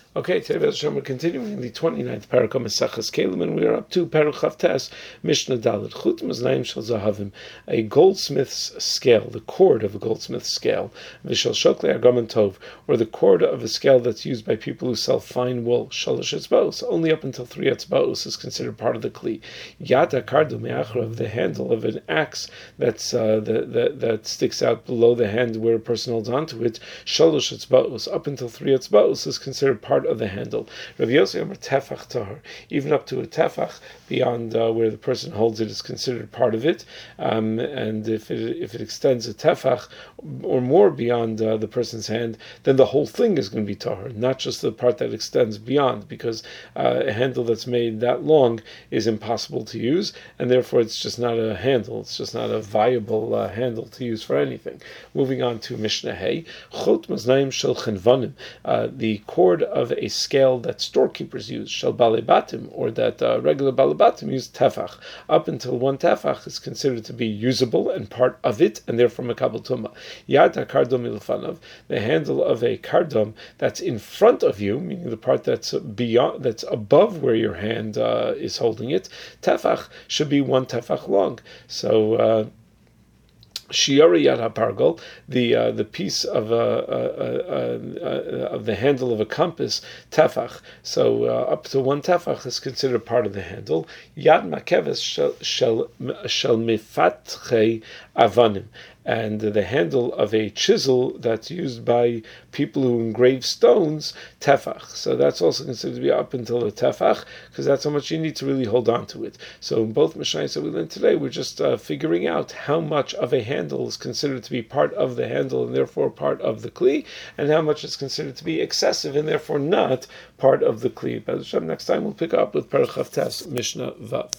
Okay, today we're continuing the 29th parak of Maseches Kelim, and we are up to Perek Chavtes, Mishnah Dalet. Chut Maznayim Shel Zahavim, a goldsmith's scale, the cord of a goldsmith's scale, V'Shel Shoklei Argaman Tov, or the cord of a scale that's used by people who sell fine wool, Shalosh Etzbaos, only up until 3 Etzbaos is considered part of the Kli. Yad HaKardu Me'achra, of the handle of an axe that's that sticks out below the hand where a person holds onto it, Shalosh Etzbaos, up until 3 Etzbaos is considered part of the handle. Rav Yossi Amar tefach tahor, even up to a tefach beyond where the person holds it is considered part of it, and if it extends a tefach or more beyond the person's hand, then the whole thing is going to be tahor, not just the part that extends beyond, because a handle that's made that long is impossible to use, and therefore it's just not a handle. It's just not a viable handle to use for anything. Moving on to Mishnah Hay, chot maznayim shel chenvanim, the cord of a scale that storekeepers use, shel balebatim, or that regular balebatim use tefach. Up until 1 tefach is considered to be usable and part of it, and therefore mekabel tuma. Yad hakardom ilfanav, the handle of a kardom that's in front of you, meaning the part that's beyond, that's above where your hand is holding it. Tefach should be 1 tefach long. So. Shiori Yad HaPargol, the piece of the handle of a compass, tefach. So up to 1 tefach is considered part of the handle. Yad Makeves shel mifatchei avanim, and the handle of a chisel that's used by people who engrave stones, tefach. So that's also considered to be up until a tefach, because that's how much you need to really hold on to it. So in both Mishnayos that we learned today, we're just figuring out how much of a handle is considered to be part of the handle and therefore part of the kli, and how much is considered to be excessive and therefore not part of the kli. But next time we'll pick up with Perek Chavtes, Mishnah Vav.